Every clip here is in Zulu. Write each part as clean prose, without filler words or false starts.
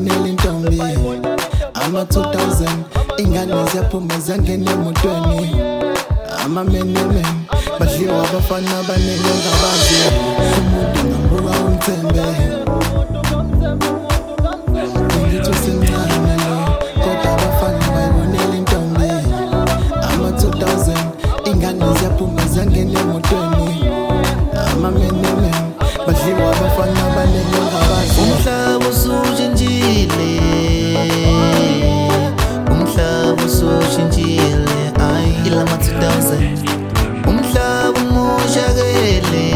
bayibonela intombi. Ama-2000 ingane ziyaphuma zangena emotweni. Ama-men badliwa abafana abaningi ongabazi. Umuntu ngambuka umthembe. Ngithi usemncane lo, kodwa abafana bayibonela intombi. Ama-2000 ingane ziyaphuma zangena emotweni. Ama-men badliwa abafana abaningi ongabazi. Umhlaba usujinjile, umhlaba usujinjile, ay ilama 2000. Umhlaba umushakele,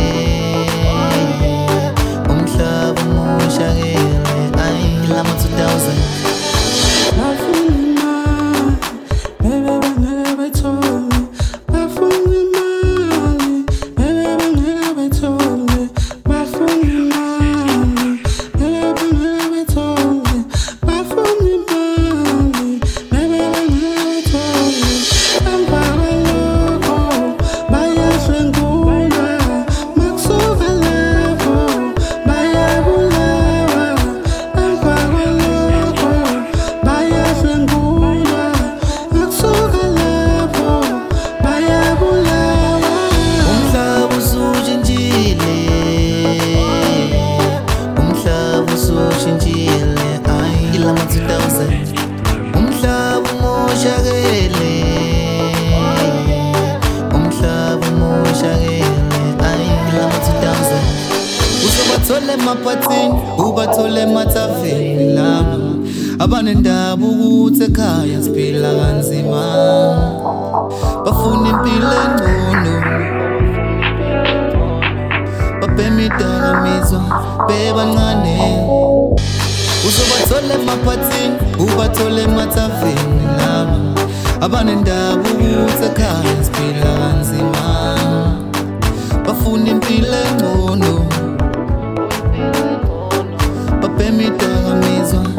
umhlaba umushakele, ay ilama 2000. Umhlaba umushakele, umhlaba umushakele, ay ilama 2000. Uzobathole emaphathini, ubathole emathaveni laba abanendaba ukuthi ekhaya siphila kanzima. Bafuna impilo engcono, babhema idakamizwa bebancane. Uzobathole emaphathini, ubathole emathaveni laba abanendaba ukuthi ekhaya siphila kanzima. Bafuna impilo engcono, babhema idakamizwa